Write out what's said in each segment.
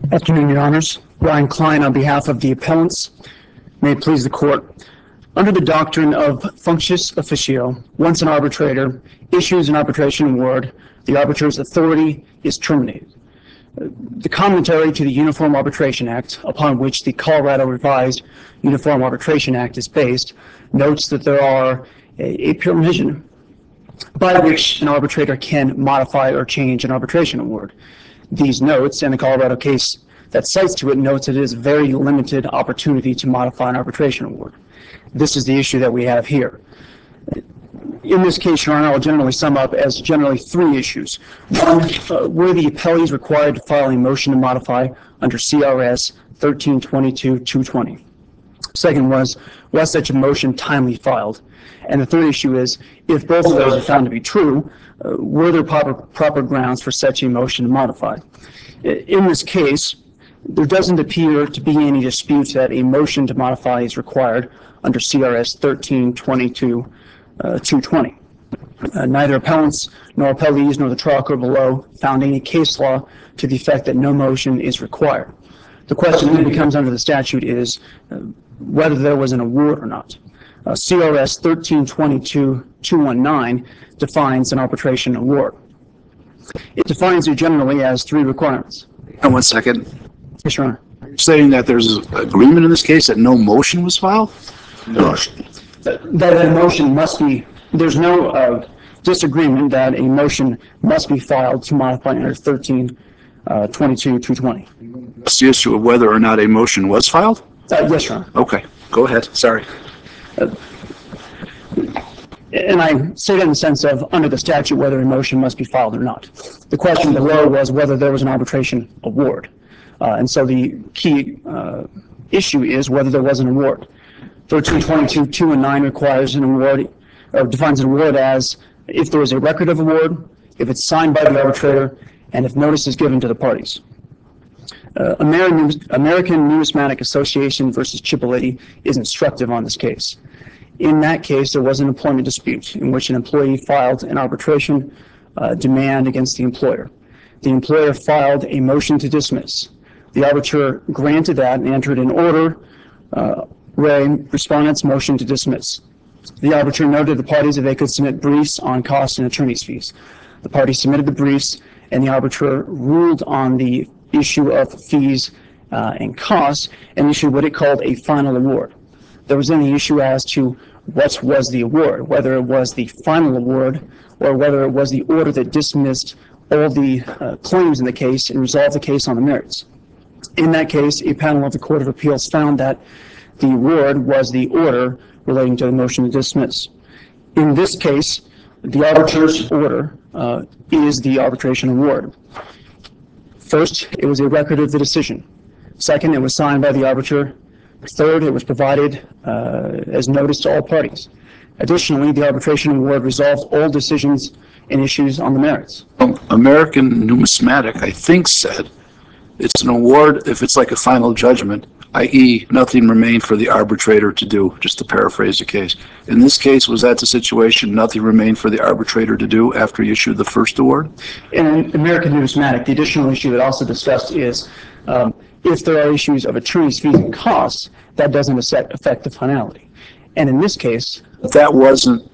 Afternoon, Your Honors. Ryan Klein on behalf of the appellants. May it please the Court. Under the doctrine of functus officio, once an arbitrator issues an arbitration award, the arbitrator's authority is terminated. The commentary to the Uniform Arbitration Act, upon which the Colorado Revised Uniform Arbitration Act is based, notes that there are a provision by which an arbitrator can modify or change an arbitration award. These notes, and the Colorado case that cites to it, notes that it is a very limited opportunity to modify an arbitration award. This is the issue that we have here. In this case, Your Honor, I'll generally sum up as generally three issues. One, were the appellees required to file a motion to modify under CRS 1322-220? Second was such a motion timely filed? And the third issue is, if both of those are found to be true, were there proper grounds for such a motion to modify? In this case, there doesn't appear to be any dispute that a motion to modify is required under CRS 1322-220. Neither appellants nor appellees nor the trial court below found any case law to the effect that no motion is required. The question that becomes under the statute is whether there was an award or not. CRS 1322-219 defines an arbitration award. It defines it generally as three requirements. And 1 second. Yes, Your Honor. You're saying that there's agreement in this case that no motion was filed? No. That a motion must be, there's no disagreement that a motion must be filed to modify under 1322-220. It's the issue of whether or not a motion was filed? Yes, Your Honor. Okay, go ahead. Sorry. And I say that in the sense of under the statute whether a motion must be filed or not. The question below was whether there was an arbitration award. And so the key issue is whether there was an award. 1322-219 requires an award, or defines an award as if there is a record of award, if it's signed by the arbitrator, and if notice is given to the parties. American Numismatic Association versus Chipoliti is instructive on this case. In that case, there was an employment dispute in which an employee filed an arbitration demand against the employer. The employer filed a motion to dismiss. The arbitrator granted that and entered an order respondent's motion to dismiss. The arbitrator noted the parties that they could submit briefs on costs and attorney's fees. The parties submitted the briefs, and the arbitrator ruled on the issue of fees and costs and issued what it called a final award. There was then the issue as to what was the award, whether it was the final award or whether it was the order that dismissed all the claims in the case and resolved the case on the merits. In that case, a panel of the Court of Appeals found that the award was the order relating to the motion to dismiss. In this case, the arbitrator's order is the arbitration award. First, it was a record of the decision. Second, it was signed by the arbitrator. Third, it was provided as notice to all parties. Additionally, the arbitration award resolved all decisions and issues on the merits. American Numismatic, I think, said it's an award if it's like a final judgment, i.e. nothing remained for the arbitrator to do, just to paraphrase the case. In this case, was that the situation, nothing remained for the arbitrator to do after he issued the first award? In American Numismatic, the additional issue that also discussed is if there are issues of attorney's fees and costs, that doesn't affect the finality. And in this case... That wasn't...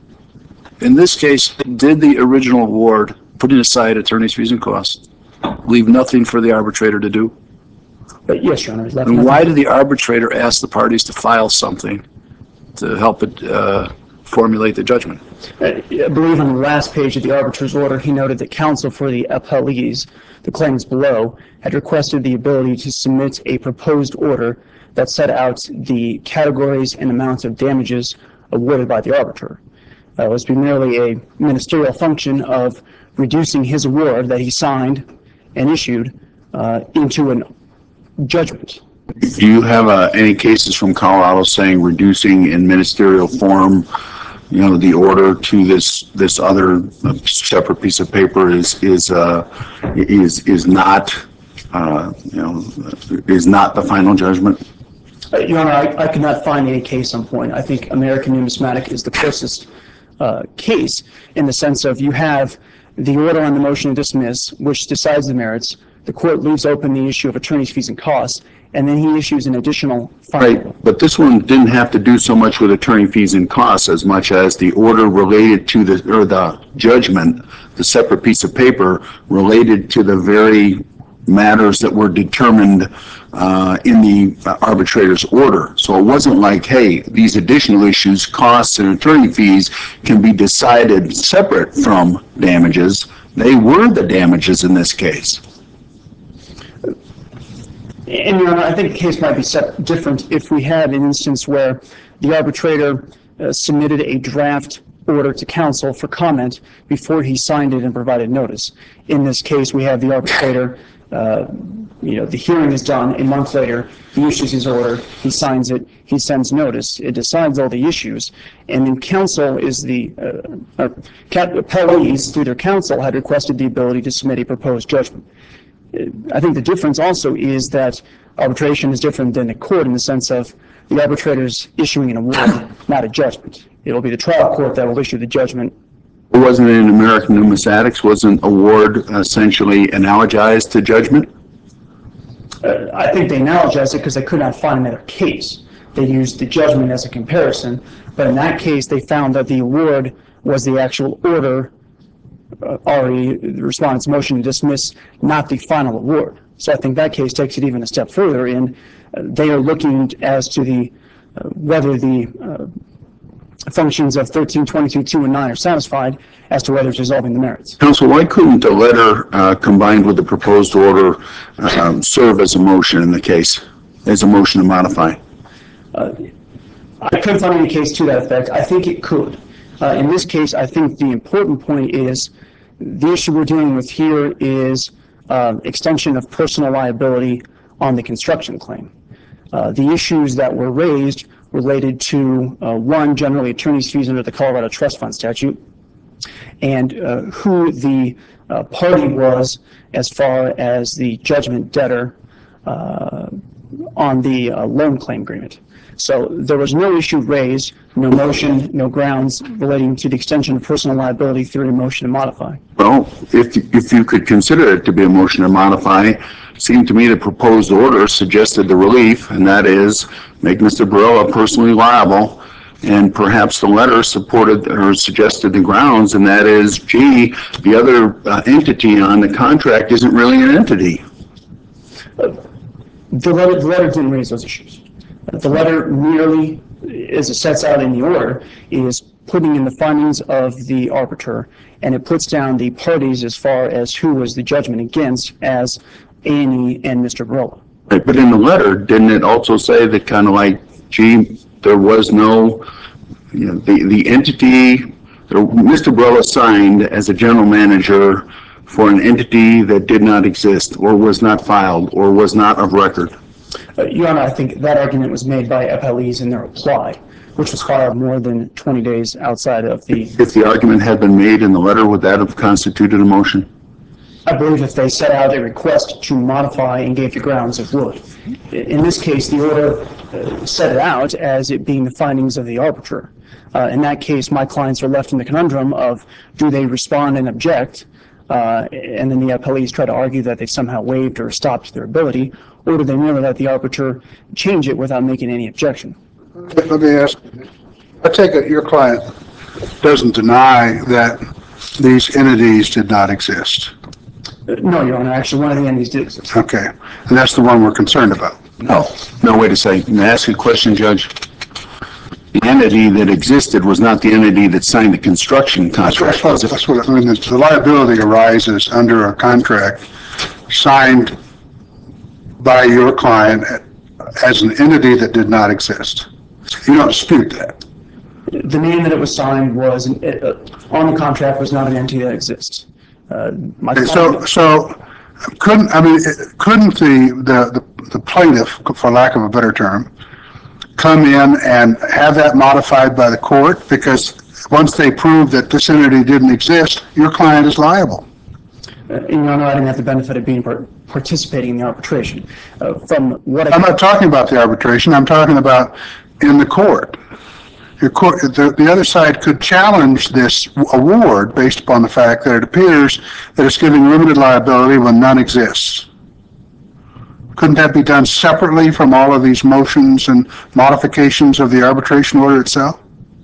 In this case, did the original award, putting aside attorney's fees and costs, leave nothing for the arbitrator to do? Yes, Your Honor. And why did the arbitrator ask the parties to file something to help it formulate the judgment? I believe on the last page of the arbitrator's order, he noted that counsel for the appellees, the claimants below, had requested the ability to submit a proposed order that set out the categories and amounts of damages awarded by the arbitrator. It was merely a ministerial function of reducing his award that he signed and issued into a judgment. Do you have any cases from Colorado saying reducing in ministerial form, the order to this other separate piece of paper is not the final judgment? Your Honor, I could not find any case on point. I think American Numismatic is the closest case in the sense of you have the order on the motion to dismiss, which decides the merits. the court leaves open the issue of attorney's fees and costs, and then he issues an additional fine. Right, but this one didn't have to do so much with attorney fees and costs as much as the order related to the judgment, the separate piece of paper related to the very matters that were determined in the arbitrator's order. So it wasn't like, hey, these additional issues, costs and attorney fees, can be decided separate from damages. They were the damages in this case. And, Your Honor, I think the case might be different if we had an instance where the arbitrator submitted a draft order to counsel for comment before he signed it and provided notice. In this case, we have the arbitrator, the hearing is done, a month later, he issues his order, he signs it, he sends notice, it decides all the issues, and then counsel is appellees through their counsel had requested the ability to submit a proposed judgment. I think the difference also is that arbitration is different than the court in the sense of the arbitrator's issuing an award, not a judgment. It'll be the trial court that will issue the judgment. Wasn't it in American Numismatics, wasn't award essentially analogized to judgment? I think they analogized it because they could not find another case. They used the judgment as a comparison, but in that case they found that the award was the actual order, the respondent's motion to dismiss, not the final award. So I think that case takes it even a step further in they are looking as to the whether the functions of 1322(2) and 9 are satisfied as to whether it's resolving the merits. Counsel, why couldn't the letter combined with the proposed order serve as a motion in the case, as a motion to modify? I couldn't find any case to that effect. I think it could. In this case, I think the important point is the issue we're dealing with here is extension of personal liability on the construction claim. The issues that were raised related to, one, generally attorney's fees under the Colorado Trust Fund statute, and who the party was as far as the judgment debtor on the loan claim agreement. So there was no issue raised, no motion, no grounds relating to the extension of personal liability through a motion to modify. Well, if you could consider it to be a motion to modify, it seemed to me the proposed order suggested the relief, and that is make Mr. Barela personally liable, and perhaps the letter supported or suggested the grounds, and that is, gee, the other entity on the contract isn't really an entity. The letter didn't raise those issues. The letter merely, as it sets out in the order, is putting in the findings of the arbiter, and it puts down the parties as far as who was the judgment against as A&E and Mr. Barela. Right, but in the letter, didn't it also say that kind of like, gee, there was no, the entity, Mr. Barela signed as a general manager for an entity that did not exist or was not filed or was not of record? Your Honor, I think that argument was made by appellees in their reply, which was filed more than 20 days outside of the... If the argument had been made in the letter, would that have constituted a motion? I believe if they set out a request to modify and gave the grounds, it would. In this case, the order set it out as it being the findings of the arbiter. In that case, my clients are left in the conundrum of do they respond and object, and then the appellees try to argue that they somehow waived or stopped their ability, or do they merely let the arbiter change it without making any objection? Let me ask, I take it your client doesn't deny that these entities did not exist? No, Your Honor. Actually, one of the entities did exist. Okay. And that's the one we're concerned about? No, wait a second. Can I ask you a question, Judge? The entity that existed was not the entity that signed the construction contract. That's what I mean. The liability arises under a contract signed by your client as an entity that did not exist. You don't dispute that? The name that it was signed was on the contract was not an entity that exists. So couldn't the plaintiff, for lack of a better term, come in and have that modified by the court? Because once they prove that this entity didn't exist, your client is liable. Your Honor, I didn't have the benefit of being participating in the arbitration. I'm not talking about the arbitration. I'm talking about in the court. The other side could challenge this award based upon the fact that it appears that it's giving limited liability when none exists. Couldn't that be done separately from all of these motions and modifications of the arbitration order itself?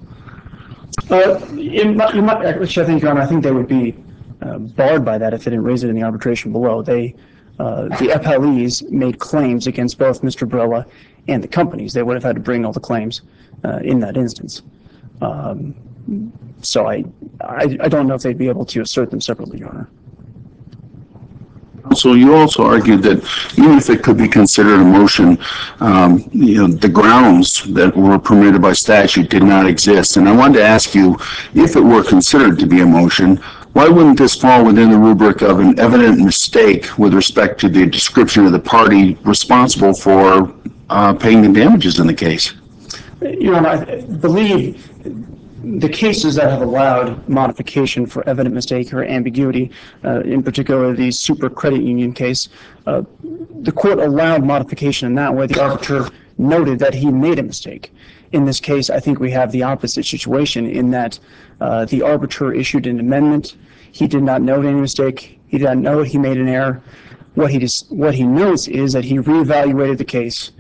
Actually, I think, Your Honor, I think they would be barred by that if they didn't raise it in the arbitration below. The FLEs made claims against both Mr. Barela and the companies. They would have had to bring all the claims in that instance. So I don't know if they'd be able to assert them separately, Your Honor. So you also argued that even if it could be considered a motion, the grounds that were permitted by statute did not exist. And I wanted to ask you, if it were considered to be a motion, why wouldn't this fall within the rubric of an evident mistake with respect to the description of the party responsible for paying the damages in the case? Your Honor, I believe the cases that have allowed modification for evident mistake or ambiguity, in particular the Super Credit Union case, the court allowed modification in that way. The arbiter noted that he made a mistake. In this case, I think we have the opposite situation in that the arbiter issued an amendment. He did not note any mistake. He did not know he made an error. What he knows is that he reevaluated the case,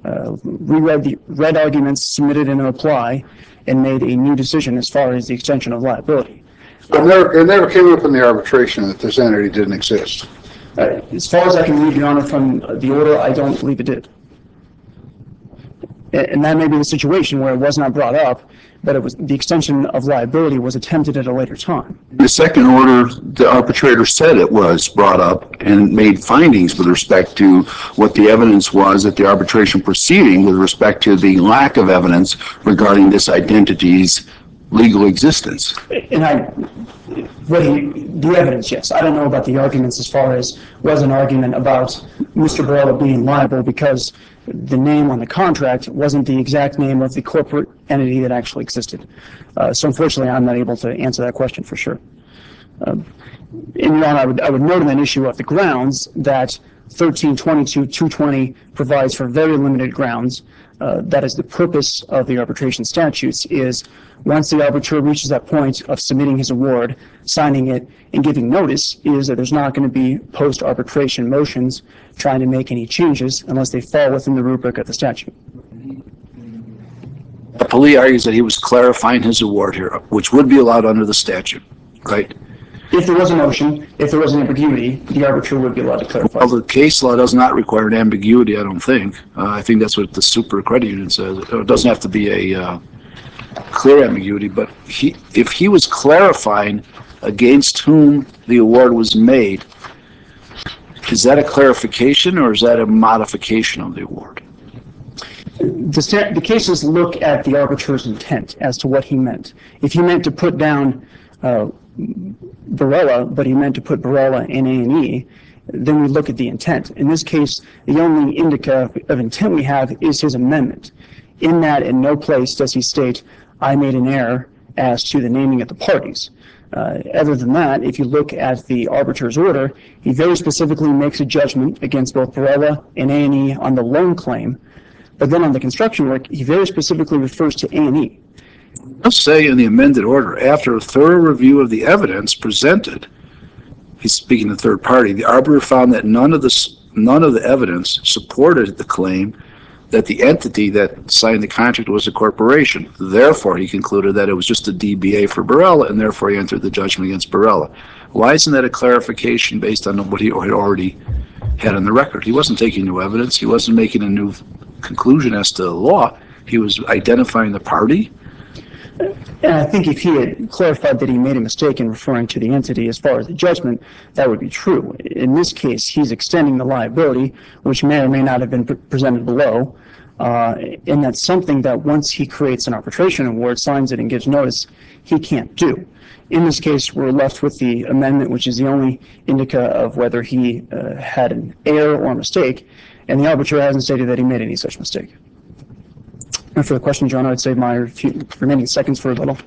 read arguments submitted in a reply, and made a new decision as far as the extension of liability. It never came up in the arbitration that this entity didn't exist. As far as I can read, Your Honor, from the order, I don't believe it did. And that may be the situation where it was not brought up, but it was the extension of liability was attempted at a later time. The second order, the arbitrator said it was brought up and made findings with respect to what the evidence was at the arbitration proceeding with respect to the lack of evidence regarding this identity's legal existence. And the evidence, yes. I don't know about the arguments as far as was an argument about Mr. Barela being liable because the name on the contract wasn't the exact name of the corporate entity that actually existed. So unfortunately, I'm not able to answer that question for sure. And Your Honor, I would note on that issue of the grounds that 1322-220 provides for very limited grounds. That is the purpose of the arbitration statutes is once the arbiter reaches that point of submitting his award, signing it, and giving notice is that there's not going to be post-arbitration motions trying to make any changes unless they fall within the rubric of the statute. Appellee argues that he was clarifying his award here, which would be allowed under the statute, right? If there was a motion, if there was an ambiguity, the arbiter would be allowed to clarify. Well, the case law does not require an ambiguity, I don't think. I think that's what the Super Credit Union says. It doesn't have to be a clear ambiguity, but if he was clarifying against whom the award was made, is that a clarification or is that a modification of the award? The cases look at the arbiter's intent as to what he meant. If he meant to put down Barela, but he meant to put Barela in A&E, then we look at the intent. In this case, the only indica of intent we have is his amendment. In that, in no place does he state, I made an error as to the naming of the parties. Other than that, if you look at the arbiter's order, he very specifically makes a judgment against both Barela and A&E on the loan claim, but then on the construction work, he very specifically refers to A&E. Let's say in the amended order, after a thorough review of the evidence presented, he's speaking to third party, the arbiter found that none of the evidence supported the claim that the entity that signed the contract was a corporation. Therefore, he concluded that it was just a DBA for Barela, and therefore he entered the judgment against Barela. Why isn't that a clarification based on what he had already had on the record? He wasn't taking new evidence. He wasn't making a new conclusion as to the law. He was identifying the party. And I think if he had clarified that he made a mistake in referring to the entity as far as the judgment, that would be true. In this case, he's extending the liability, which may or may not have been presented below, and that's something that once he creates an arbitration award, signs it, and gives notice, he can't do. In this case, we're left with the amendment, which is the only indica of whether he had an error or a mistake, and the arbiter hasn't stated that he made any such mistake. And for the question, John, I'd save my remaining seconds for a little.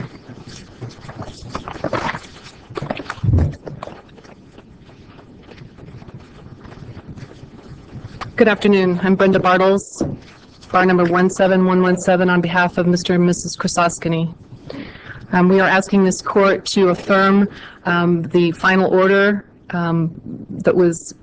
Good afternoon. I'm Brenda Bartles, bar number 17117 on behalf of Mr. and Mrs. Krasoskany. We are asking this court to affirm the final order that was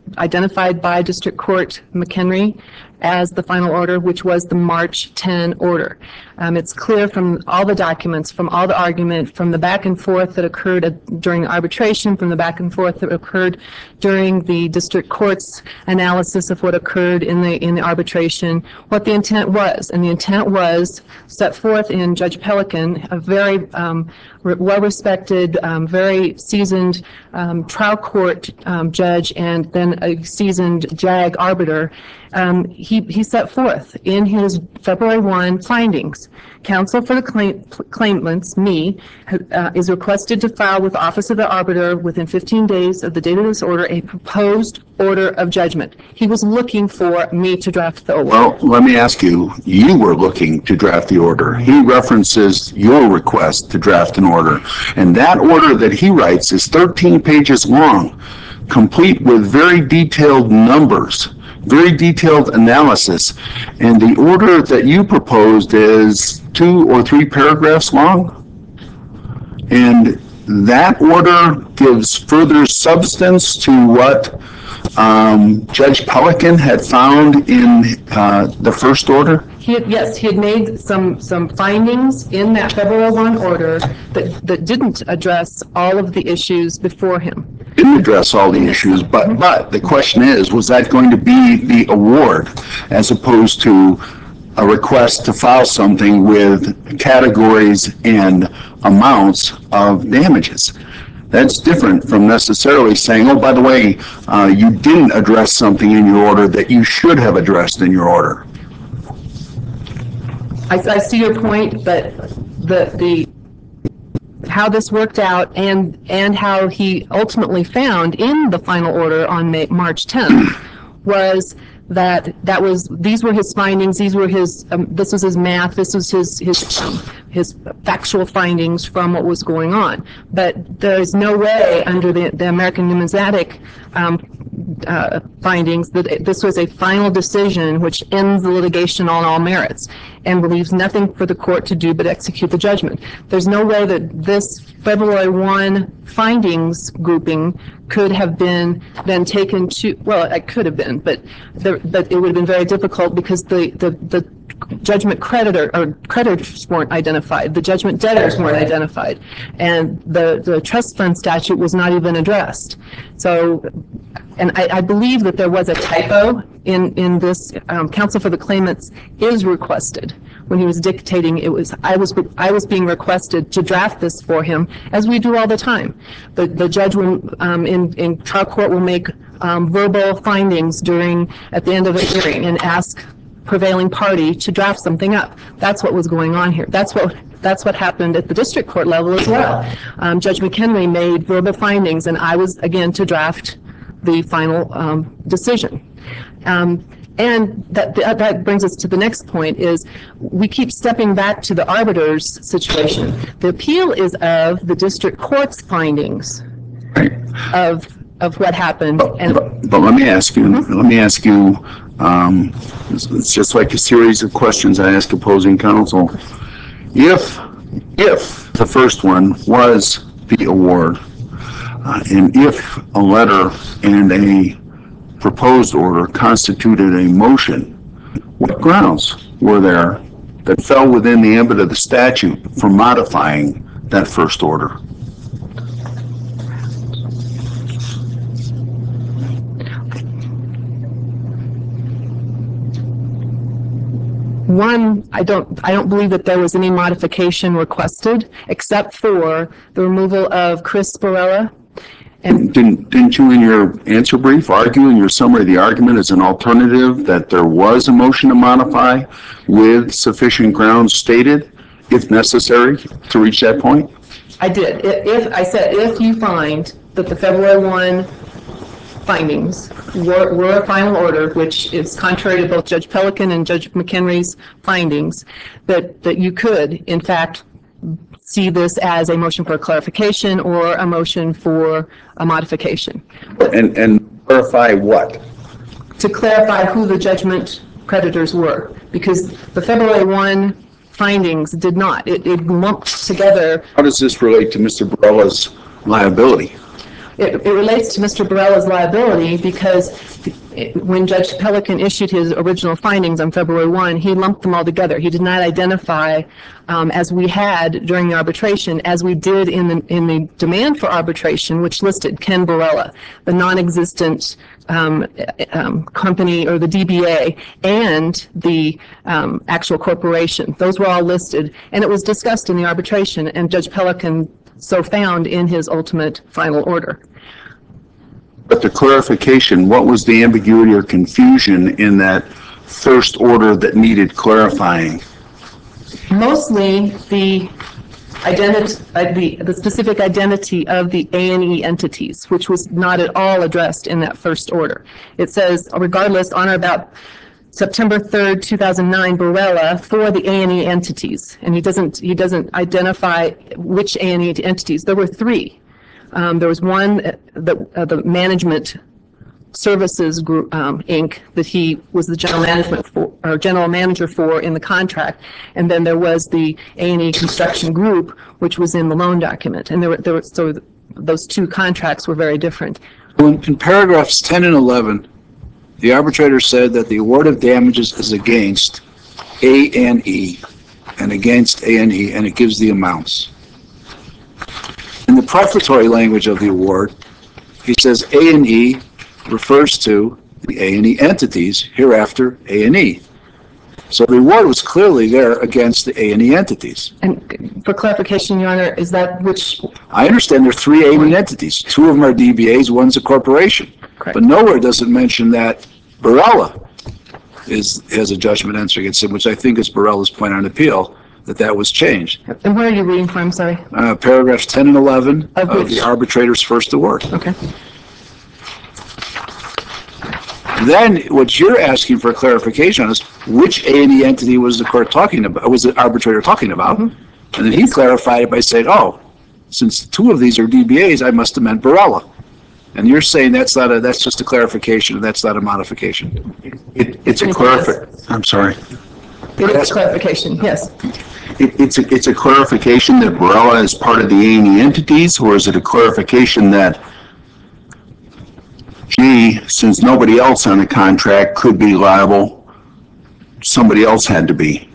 identified by District Court McHenry as the final order, which was the March 10 order. It's clear from all the documents, from all the argument, from the back and forth that occurred during arbitration, from the back and forth that occurred during the District Court's analysis of what occurred in the arbitration, what the intent was. And the intent was set forth in Judge Pelican, a very well-respected, very seasoned trial court judge, and then a seasoned JAG arbiter. He set forth in his February 1 findings, counsel for the claimants, me, is requested to file with the Office of the Arbiter within 15 days of the date of this order a proposed order of judgment. He was looking for me to draft the order. Well, let me ask you, you were looking to draft the order. He references your request to draft an order. And that order that he writes is 13 pages long, complete with very detailed numbers, very detailed analysis. And the order that you proposed is 2 or 3 paragraphs long. And that order gives further substance to what Judge Pelican had found in the first order. Yes, he had made some findings in that February 1 order that didn't address all of the issues before him. Didn't address all the issues, but the question is, was that going to be the award as opposed to a request to file something with categories and amounts of damages? That's different from necessarily saying, oh, by the way, you didn't address something in your order that you should have addressed in your order. I see your point, but the how this worked out and how he ultimately found in the final order on March 10th was that these were his findings, these were his this was his math, this was his factual findings from what was going on. But there is no way under the American Numismatic findings that this was a final decision which ends the litigation on all merits and leaves nothing for the court to do but execute the judgment. There's no way that this February 1 findings grouping could have been then taken to, well, it could have been, but it would have been very difficult because the judgment creditor or creditors weren't identified, the judgment debtors weren't identified, and the trust fund statute was not even addressed. So, and I believe that there was a typo in this. Counsel for the claimants is requested. When he was dictating, I was being requested to draft this for him, as we do all the time. The judge will, in trial court will make verbal findings at the end of a hearing and ask prevailing party to draft something up. That's what was going on here. That's what happened at the district court level as well. Judge McHenry made verbal findings, and I was again to draft the final decision. And that brings us to the next point is we keep stepping back to the arbiter's situation. The appeal is of the district court's findings of what happened. But let me ask you, it's just like a series of questions I ask opposing counsel. If the first one was the award, and if a letter and a proposed order constituted a motion, what grounds were there that fell within the ambit of the statute for modifying that first order? One, I don't believe that there was any modification requested except for the removal of Chris Sporella. And didn't you in your answer brief argue in your summary of the argument as an alternative that there was a motion to modify with sufficient grounds stated, if necessary, to reach that point? I did. I said if you find that the February 1 findings were a final order, which is contrary to both Judge Pelican and Judge McHenry's findings, that you could, in fact, see this as a motion for a clarification or a motion for a modification. And clarify what? To clarify who the judgment creditors were, because the February 1 findings did not. It lumped together. How does this relate to Mr. Barella's liability? It relates to Mr. Barella's liability because when Judge Pelican issued his original findings on February 1, he lumped them all together. He did not identify, as we had during the arbitration, as we did in the demand for arbitration, which listed Ken Barella, the non-existent company or the DBA, and the actual corporation. Those were all listed, and it was discussed in the arbitration, and Judge Pelican so found in his ultimate final order. But the clarification, what was the ambiguity or confusion in that first order that needed clarifying? Mostly the specific identity of the A&E entities, which was not at all addressed in that first order. It says, regardless, on or about September 3rd, 2009, Barella for the A&E entities, and he doesn't identify which A&E entities. There were three. There was one, the Management Services Group, Inc., that he was the general manager for in the contract, and then there was the A&E Construction Group, which was in the loan document, and so those two contracts were very different. In paragraphs 10 and 11, the arbitrator said that the award of damages is against A&E and against A&E, and it gives the amounts. In the prefatory language of the award, he says A&E refers to the A&E entities, hereafter A&E. So the award was clearly there against the A&E entities. And for clarification, Your Honor, is that which? I understand there are three A&E entities. Two of them are DBAs, one's a corporation. Correct. But nowhere does it mention that Barella has a judgment entered against him, which I think is Barella's point on appeal, that was changed. And where are you reading from? Sorry. Paragraphs 10 and 11 Of of the arbitrator's first award. Okay. Then what you're asking for clarification on is which A&E entity was the court talking about, was the arbitrator talking about? Mm-hmm. And then he clarified it by saying, oh, since two of these are DBAs, I must have meant Barella. And you're saying that's just a clarification, that's not a modification. It's a clarification. I'm sorry. It is clarification, yes. It's a clarification that Barella is part of the A&E entities, or is it a clarification that, gee, since nobody else on the contract could be liable, somebody else had to be?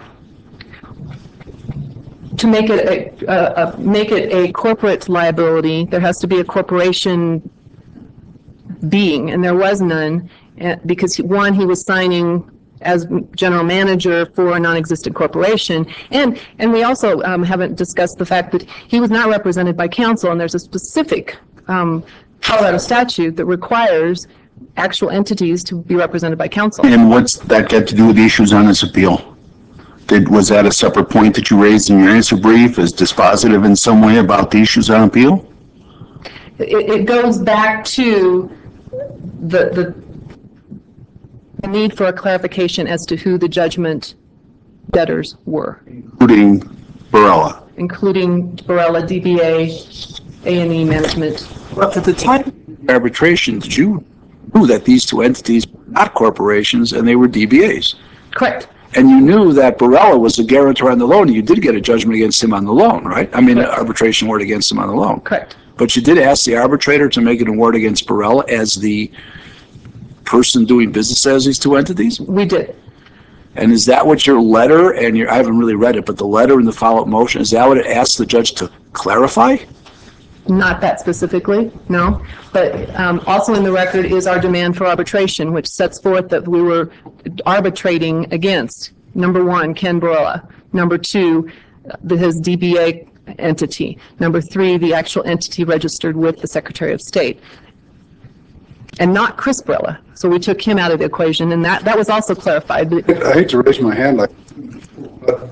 To make it a corporate liability, there has to be a corporation being, and there was none, because one, he was signing as general manager for a non-existent corporation, and we also haven't discussed the fact that he was not represented by counsel, and there's a specific Colorado statute that requires actual entities to be represented by counsel. And what's that got to do with the issues on this appeal? Was that a separate point that you raised in your answer brief as dispositive in some way about the issues on appeal? It goes back to the need for a clarification as to who the judgment debtors were. Including Barella. Including Barella, DBA, A&E Management. Well, at the time of arbitration, did you know that these two entities were not corporations and they were DBAs? Correct. And you knew that Barella was the guarantor on the loan, and you did get a judgment against him on the loan, right? I mean, an arbitration award against him on the loan. Correct. But you did ask the arbitrator to make an award against Barella as the person doing business as these two entities? We did. And is that what your letter, and I haven't really read it, but the letter and the follow-up motion, is that what it asked the judge to clarify? Not that specifically, no. But also in the record is our demand for arbitration, which sets forth that we were arbitrating against, number one, Ken Barella. Number two, his DBA entity. Number three, the actual entity registered with the Secretary of State. And not Chris Barella. So we took him out of the equation, and that was also clarified. I hate to raise my hand, but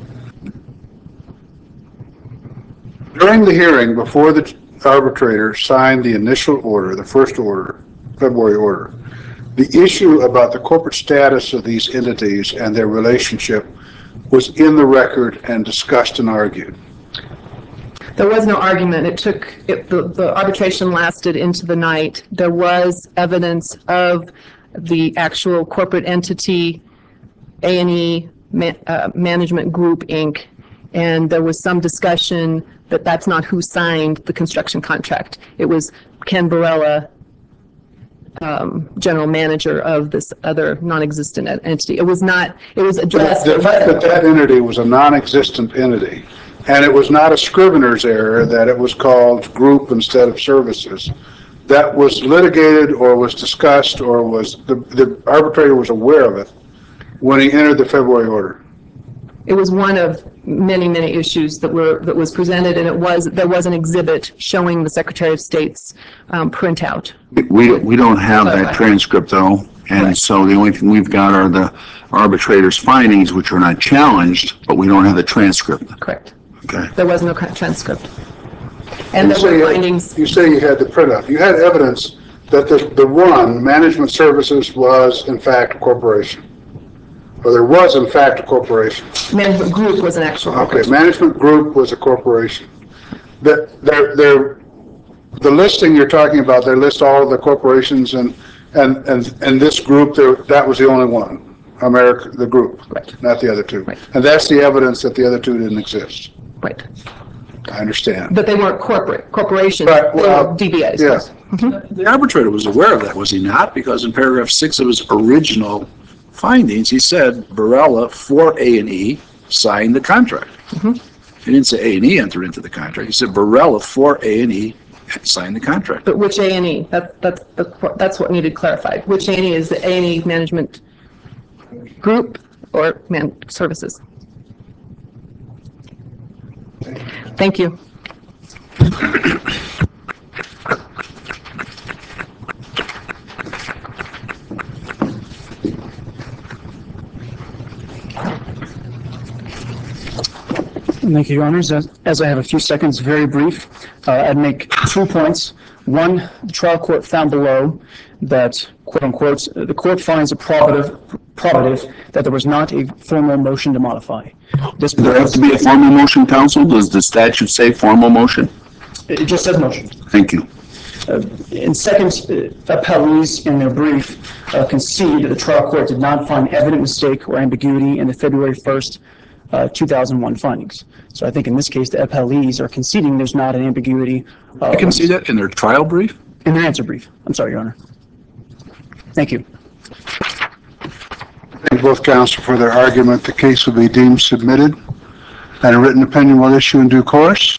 during the hearing, before the arbitrator signed the initial order, the first order, February order, the issue about the corporate status of these entities and their relationship was in the record and discussed and argued. There was no argument. The arbitration lasted into the night. There was evidence of the actual corporate entity, A&E Management Group, Inc., And there was some discussion that that's not who signed the construction contract. It was Ken Barella, general manager of this other non-existent entity. It was not, it was addressed. The fact that that entity was a non-existent entity, and it was not a scrivener's error that it was called group instead of services, that was litigated or was discussed or was, the arbitrator was aware of it when he entered the February order. It was one of many, many issues that was presented, and there was an exhibit showing the Secretary of State's printout. We don't have that transcript though, and Right. so the only thing we've got are the arbitrator's findings, which are not challenged, but we don't have the transcript. Correct. Okay. There was no transcript. And there were findings. You say you had the printout. You had evidence that the one, Management Services, was in fact a corporation. Or there was in fact a corporation. Management Group was an actual Okay, corporation. Management Group was a corporation. The listing you're talking about, they list all of the corporations and this group, that was the only one, the group, Right. not the other two. Right. And that's the evidence that the other two didn't exist. Right. I understand. But they weren't corporations. Right, They well, were DBAs. yeah. The arbitrator was aware of that, was he not? Because in paragraph 6 of his original findings, he said Barella for A&E signed the contract. He didn't say A&E entered into the contract. He said Barella for A&E signed the contract. But which A&E? That's what needed clarified. Which A&E is the A&E Management Group or Services? Thank you. Thank you, Your Honors. As I have a few seconds, very brief, I'd make 2 points. One, the trial court found below that, quote unquote, the court finds it probative that there was not a formal motion to modify. This Does there have to be a formal motion, counsel? Does the statute say formal motion? It just says motion. Thank you. And second, appellees in their brief concede that the trial court did not find evident mistake or ambiguity in the February 1st, 2001 findings. So I think in this case, the appellees are conceding there's not an ambiguity. You can see that in their trial brief? In their answer brief. I'm sorry, Your Honor. Thank you. Thank both counsel for their argument. The case will be deemed submitted and a written opinion will issue in due course.